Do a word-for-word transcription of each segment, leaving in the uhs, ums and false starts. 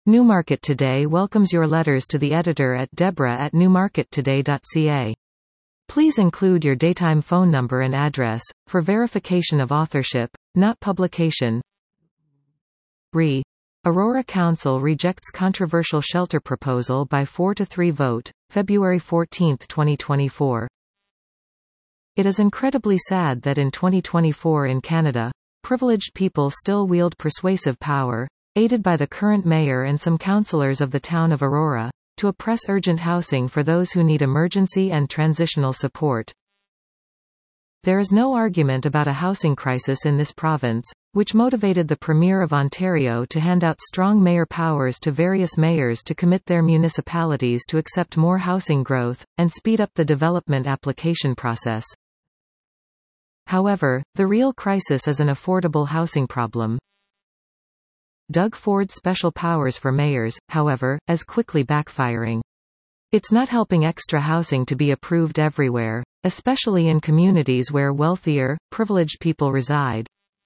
Newmarket Today welcomes your letters to the editor at Deborah at newmarket today dot c a. Please include your daytime phone number and address, for verification of authorship, not publication. Re. Aurora Council rejects controversial shelter proposal by four to three vote, February fourteenth twenty twenty-four. It is incredibly sad that in twenty twenty-four in Canada, privileged people still wield persuasive power, aided by the current mayor and some councillors of the town of Aurora, to oppress urgent housing for those who need emergency and transitional support. There is no argument about a housing crisis in this province, which motivated the Premier of Ontario to hand out strong mayor powers to various mayors to commit their municipalities to accept more housing growth, and speed up the development application process. However, the real crisis is an affordable housing problem. Doug Ford's special powers for mayors, however, is quickly backfiring. It's not helping extra housing to be approved everywhere, especially in communities where wealthier, privileged people reside.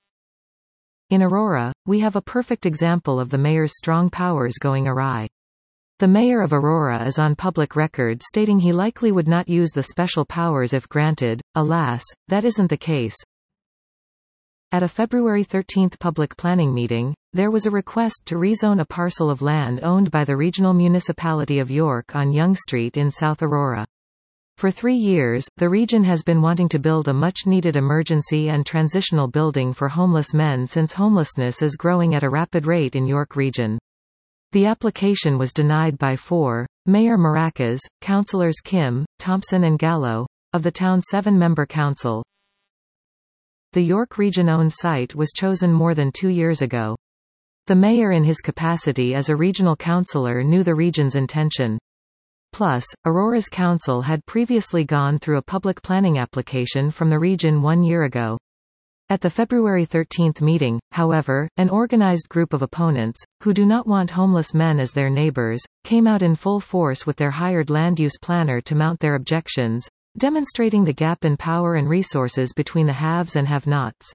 In Aurora, we have a perfect example of the mayor's strong powers going awry. The mayor of Aurora is on public record stating he likely would not use the special powers if granted. Alas, that isn't the case. At a February thirteenth public planning meeting, there was a request to rezone a parcel of land owned by the regional municipality of York on Yonge Street in South Aurora. For three years, the region has been wanting to build a much-needed emergency and transitional building for homeless men since homelessness is growing at a rapid rate in York region. The application was denied by four, Mayor Maracas, Councillors Kim, Thompson and Gallo, of the town's seven-member council. The York region-owned site was chosen more than two years ago. The mayor in his capacity as a regional councillor knew the region's intention. Plus, Aurora's council had previously gone through a public planning application from the region one year ago. At the February thirteenth meeting, however, an organized group of opponents, who do not want homeless men as their neighbors, came out in full force with their hired land use planner to mount their objections, demonstrating the gap in power and resources between the haves and have-nots.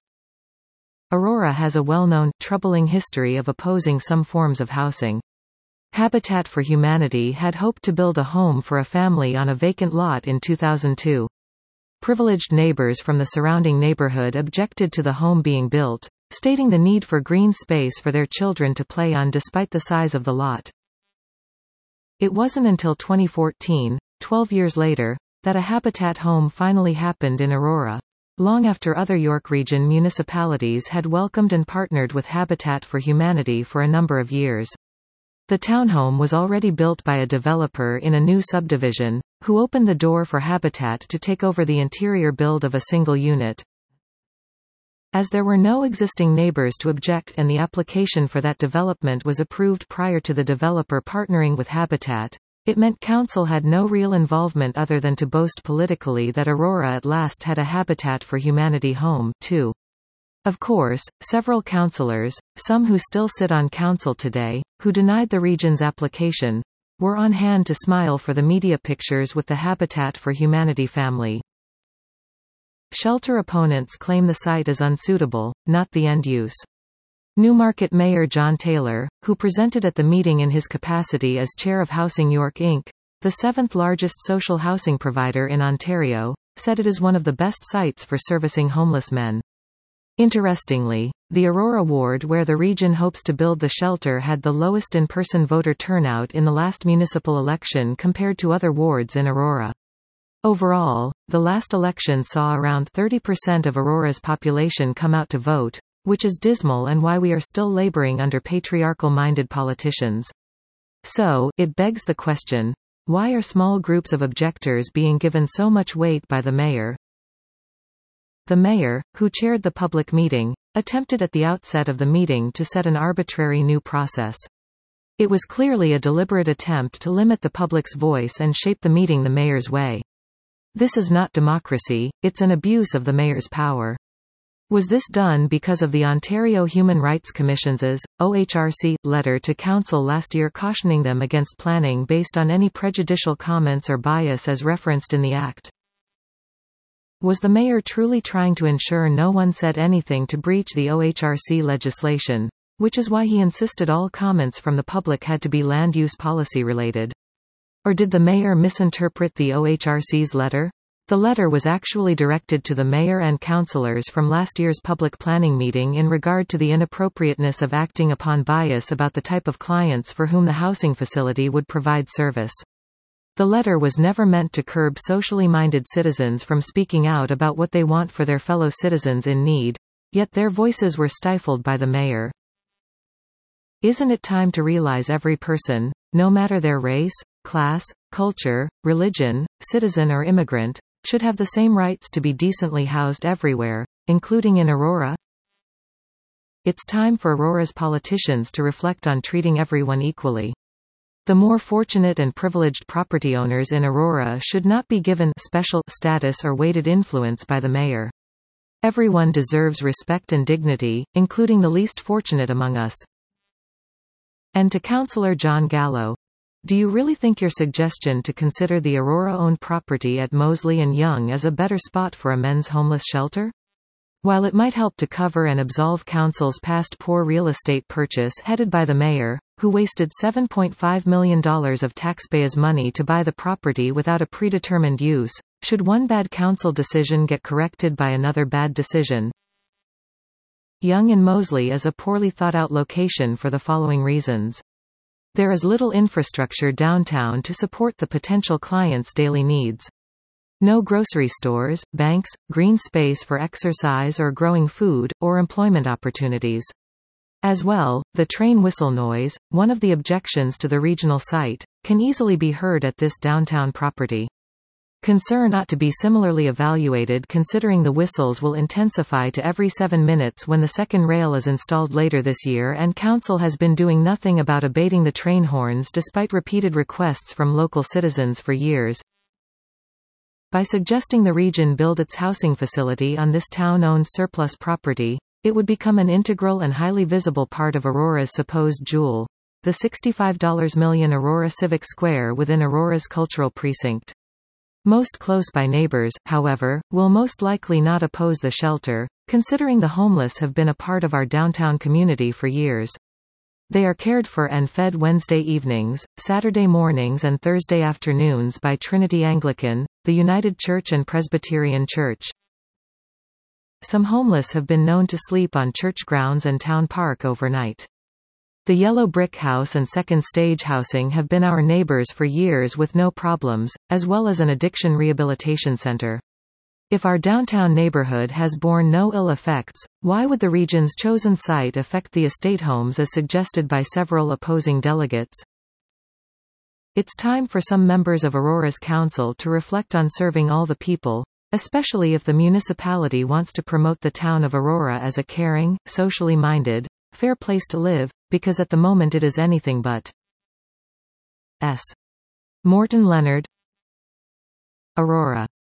Aurora has a well-known, troubling history of opposing some forms of housing. Habitat for Humanity had hoped to build a home for a family on a vacant lot in two thousand two. Privileged neighbors from the surrounding neighborhood objected to the home being built, stating the need for green space for their children to play on despite the size of the lot. It wasn't until twenty fourteen, twelve years later, that a Habitat home finally happened in Aurora, long after other York Region municipalities had welcomed and partnered with Habitat for Humanity for a number of years. The townhome was already built by a developer in a new subdivision, who opened the door for Habitat to take over the interior build of a single unit. As there were no existing neighbors to object and the application for that development was approved prior to the developer partnering with Habitat, it meant council had no real involvement other than to boast politically that Aurora at last had a Habitat for Humanity home, too. Of course, several councillors, some who still sit on council today, who denied the region's application, were on hand to smile for the media pictures with the Habitat for Humanity family. Shelter opponents claim the site is unsuitable, not the end use. Newmarket Mayor John Taylor, who presented at the meeting in his capacity as chair of Housing York Incorporated, the seventh largest social housing provider in Ontario, said it is one of the best sites for servicing homeless men. Interestingly, the Aurora ward where the region hopes to build the shelter had the lowest in-person voter turnout in the last municipal election compared to other wards in Aurora. Overall, the last election saw around thirty percent of Aurora's population come out to vote, which is dismal and why we are still laboring under patriarchal-minded politicians. So, it begs the question, why are small groups of objectors being given so much weight by the mayor? The mayor, who chaired the public meeting, attempted at the outset of the meeting to set an arbitrary new process. It was clearly a deliberate attempt to limit the public's voice and shape the meeting the mayor's way. This is not democracy, it's an abuse of the mayor's power. Was this done because of the Ontario Human Rights Commission's O H R C letter to Council last year cautioning them against planning based on any prejudicial comments or bias as referenced in the Act? Was the mayor truly trying to ensure no one said anything to breach the O H R C legislation? which is why he insisted all comments from the public had to be land use policy related. Or did the mayor misinterpret the O H R C's letter? The letter was actually directed to the mayor and councillors from last year's public planning meeting in regard to the inappropriateness of acting upon bias about the type of clients for whom the housing facility would provide service. The letter was never meant to curb socially minded citizens from speaking out about what they want for their fellow citizens in need, yet their voices were stifled by the mayor. Isn't it time to realize every person, no matter their race, class, culture, religion, citizen or immigrant, should have the same rights to be decently housed everywhere, including in Aurora? It's time for Aurora's politicians to reflect on treating everyone equally. The more fortunate and privileged property owners in Aurora should not be given special status or weighted influence by the mayor. Everyone deserves respect and dignity, including the least fortunate among us. And to Councillor John Gallo, do you really think your suggestion to consider the Aurora-owned property at Moseley and Yonge as a better spot for a men's homeless shelter? While it might help to cover and absolve council's past poor real estate purchase headed by the mayor, who wasted seven point five million dollars of taxpayers' money to buy the property without a predetermined use, should one bad council decision get corrected by another bad decision? Yonge and Moseley is a poorly thought-out location for the following reasons. There is little infrastructure downtown to support the potential clients' daily needs. No grocery stores, banks, green space for exercise or growing food, or employment opportunities. As well, the train whistle noise, one of the objections to the regional site, can easily be heard at this downtown property. Concern ought to be similarly evaluated considering the whistles will intensify to every seven minutes when the second rail is installed later this year, and council has been doing nothing about abating the train horns despite repeated requests from local citizens for years. By suggesting the region build its housing facility on this town-owned surplus property, it would become an integral and highly visible part of Aurora's supposed jewel, the sixty-five million Aurora Civic Square within Aurora's cultural precinct. Most close-by neighbors, however, will most likely not oppose the shelter, considering the homeless have been a part of our downtown community for years. They are cared for and fed Wednesday evenings, Saturday mornings and Thursday afternoons by Trinity Anglican, the United Church and Presbyterian Church. Some homeless have been known to sleep on church grounds and town park overnight. The Yellow Brick House and Second Stage Housing have been our neighbors for years with no problems, as well as an addiction rehabilitation center. If our downtown neighborhood has borne no ill effects, why would the region's chosen site affect the estate homes as suggested by several opposing delegates? It's time for some members of Aurora's council to reflect on serving all the people, especially if the municipality wants to promote the town of Aurora as a caring, socially minded, fair place to live, because at the moment it is anything but. S. Morton Leonard, Aurora.